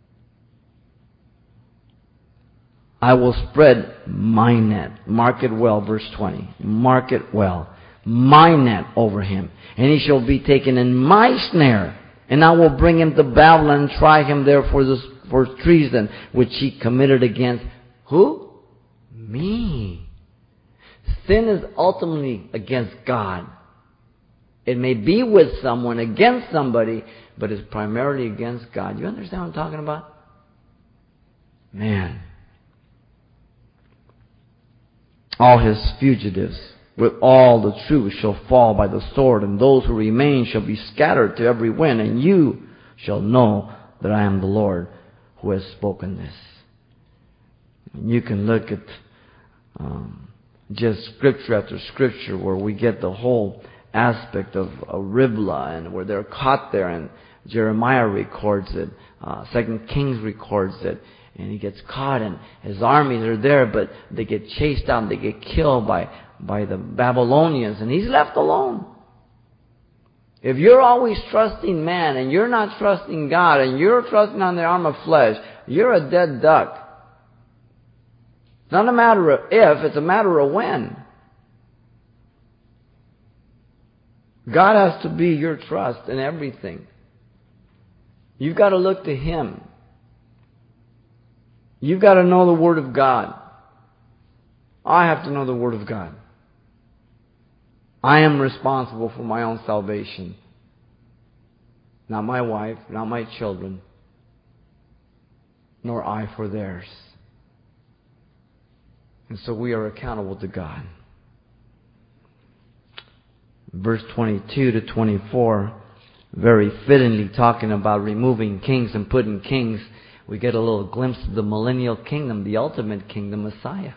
I will spread my net. Mark it well, verse twenty. Mark it well. My net over him. And he shall be taken in my snare. And I will bring him to Babylon and try him there for this, for treason, which he committed against who? Me. Sin is ultimately against God. It may be with someone, against somebody, but it's primarily against God. You understand what I'm talking about? Man. All his fugitives with all the troops shall fall by the sword, and those who remain shall be scattered to every wind, and you shall know that I am the Lord who has spoken this. And you can look at um, just scripture after scripture where we get the whole aspect of, of Riblah, and where they're caught there, and Jeremiah records it, uh, Second Kings records it. And he gets caught, and his armies are there, but they get chased out and they get killed by, by the Babylonians, and he's left alone. If you're always trusting man and you're not trusting God and you're trusting on the arm of flesh, you're a dead duck. It's not a matter of if, it's a matter of when. God has to be your trust in everything. You've got to look to Him. You've got to know the Word of God. I have to know the Word of God. I am responsible for my own salvation. Not my wife, not my children, nor I for theirs. And so we are accountable to God. Verse twenty-two to twenty-four, very fittingly talking about removing kings and putting kings, we get a little glimpse of the millennial kingdom, the ultimate king, the Messiah.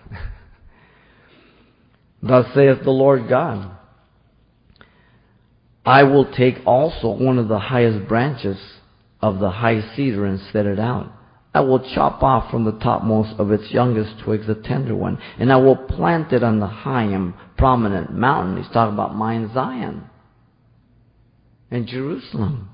Thus saith the Lord God, I will take also one of the highest branches of the high cedar and set it out. I will chop off from the topmost of its youngest twigs a tender one, and I will plant it on the high and prominent mountain. He's talking about Mount Zion and Jerusalem.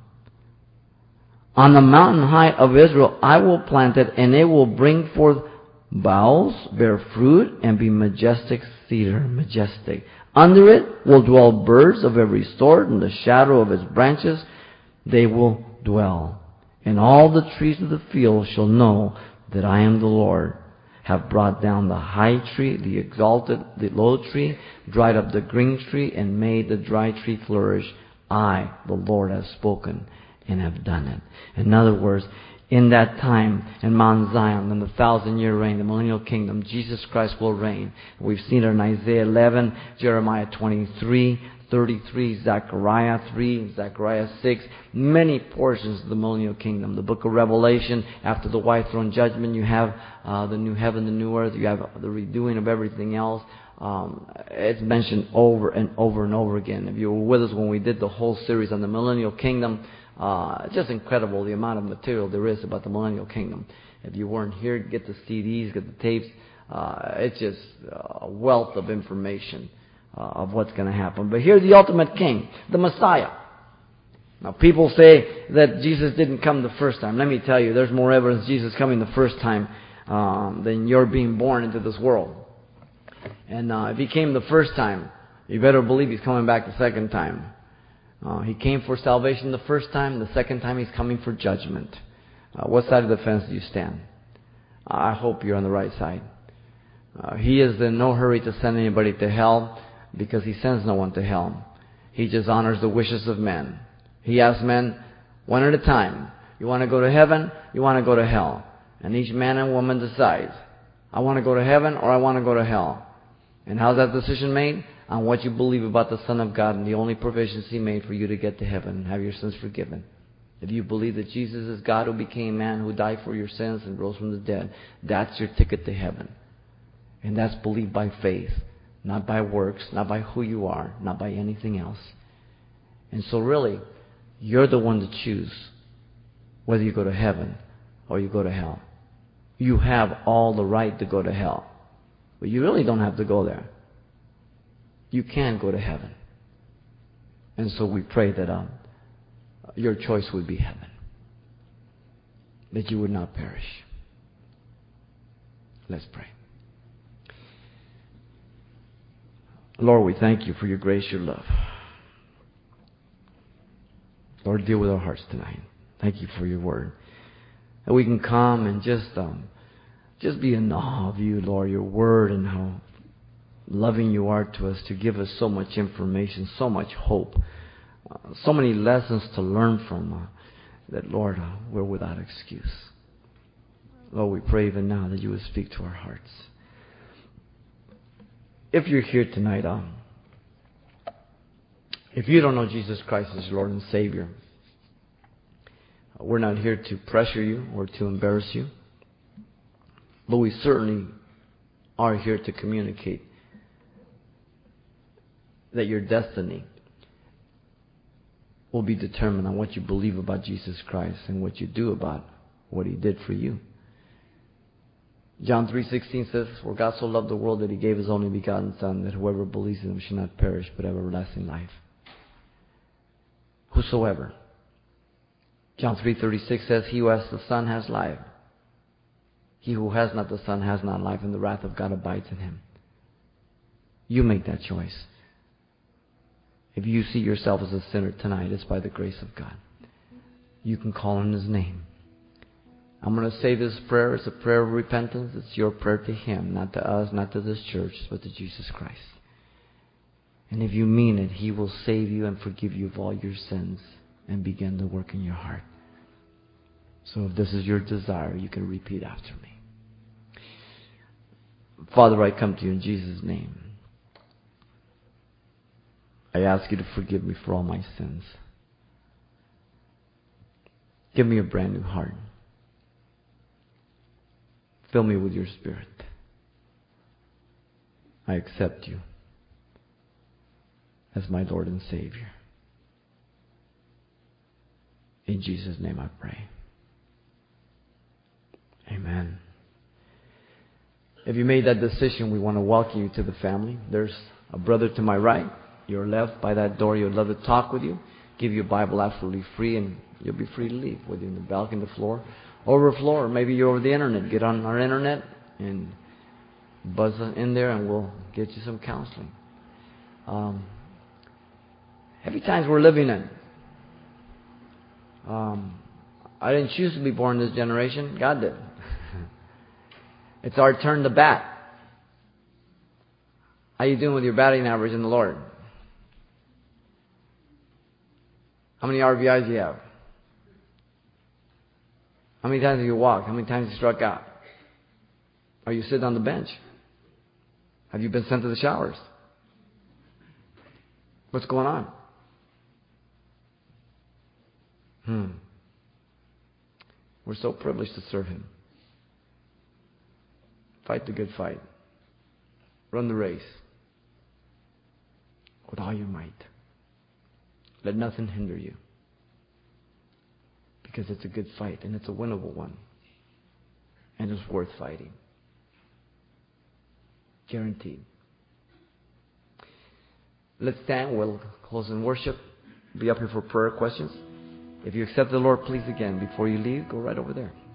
On the mountain height of Israel I will plant it, and it will bring forth boughs, bear fruit, and be majestic cedar, majestic. Under it will dwell birds of every sort, in the shadow of its branches they will dwell. And all the trees of the field shall know that I am the Lord, have brought down the high tree, the exalted, the low tree, dried up the green tree, and made the dry tree flourish. I, the Lord, have spoken and have done it. In other words, in that time, in Mount Zion, in the thousand-year reign, the millennial kingdom, Jesus Christ will reign. We've seen it in Isaiah eleven, Jeremiah twenty-three, thirty-three, Zechariah three, Zechariah six, many portions of the millennial kingdom. The book of Revelation, after the white throne judgment, you have uh, the new heaven, the new earth, you have the redoing of everything else. Um, it's mentioned over and over and over again. If you were with us when we did the whole series on the millennial kingdom, uh, it's just incredible the amount of material there is about the millennial kingdom. If you weren't here, get the C Ds, get the tapes. Uh, it's just a wealth of information uh, of what's going to happen. But here's the ultimate king, the Messiah. Now, people say that Jesus didn't come the first time. Let me tell you, there's more evidence Jesus coming the first time um, than your being born into this world. And uh, if He came the first time, you better believe He's coming back the second time. Uh, he came for salvation the first time. The second time He's coming for judgment. Uh, what side of the fence do you stand? Uh, I hope you're on the right side. Uh, he is in no hurry to send anybody to hell, because He sends no one to hell. He just honors the wishes of men. He asks men one at a time, you want to go to heaven? You want to go to hell? And each man and woman decides, I want to go to heaven or I want to go to hell. And how's that decision made? On what you believe about the Son of God and the only provisions He made for you to get to heaven and have your sins forgiven. If you believe that Jesus is God who became man, who died for your sins and rose from the dead, that's your ticket to heaven. And that's believed by faith, not by works, not by who you are, not by anything else. And so really, you're the one to choose whether you go to heaven or you go to hell. You have all the right to go to hell, but you really don't have to go there. You can go to heaven. And so we pray that um, your choice would be heaven, that you would not perish. Let's pray. Lord, we thank You for Your grace, Your love. Lord, deal with our hearts tonight. Thank You for Your word. That we can come and just um, just be in awe of You, Lord, Your word, and how loving You are to us, to give us so much information, so much hope, uh, so many lessons to learn from, uh, that, Lord, uh, we're without excuse. Lord, we pray even now that You would speak to our hearts. If you're here tonight, um, if you don't know Jesus Christ as Lord and Savior, we're not here to pressure you or to embarrass you, but we certainly are here to communicate that your destiny will be determined on what you believe about Jesus Christ and what you do about what He did for you. John three sixteen says, for God so loved the world that He gave His only begotten Son, that whoever believes in Him should not perish but have everlasting life. Whosoever. John three thirty-six says, he who has the Son has life. He who has not the Son has not life, and the wrath of God abides in him. You make that choice. If you see yourself as a sinner tonight, it's by the grace of God. You can call on His name. I'm going to say this prayer. It's a prayer of repentance. It's your prayer to Him, not to us, not to this church, but to Jesus Christ. And if you mean it, He will save you and forgive you of all your sins and begin to work in your heart. So if this is your desire, you can repeat after me. Father, I come to you in Jesus' name. I ask you to forgive me for all my sins. Give me a brand new heart. Fill me with your Spirit. I accept you as my Lord and Savior. In Jesus' name I pray. Amen. If you made that decision, we want to welcome you to the family. There's a brother to my right, your left, by that door. He would love to talk with you, give you a Bible absolutely free, and you'll be free to leave, whether you're in the balcony, the floor, over the floor, or maybe you're over the internet. Get on our internet and buzz in there, and we'll get you some counseling. Um, heavy times we're living in. Um, I didn't choose to be born in this generation. God did. It's our turn to bat. How you doing with your batting average in the Lord? How many R B Is do you have? How many times have you walked? How many times have you struck out? Are you sitting on the bench? Have you been sent to the showers? What's going on? Hmm. We're so privileged to serve Him. Fight the good fight. Run the race with all your might. Let nothing hinder you. Because it's a good fight, and it's a winnable one. And it's worth fighting. Guaranteed. Let's stand. We'll close in worship. Be up here for prayer questions. If you accept the Lord, please again, before you leave, go right over there.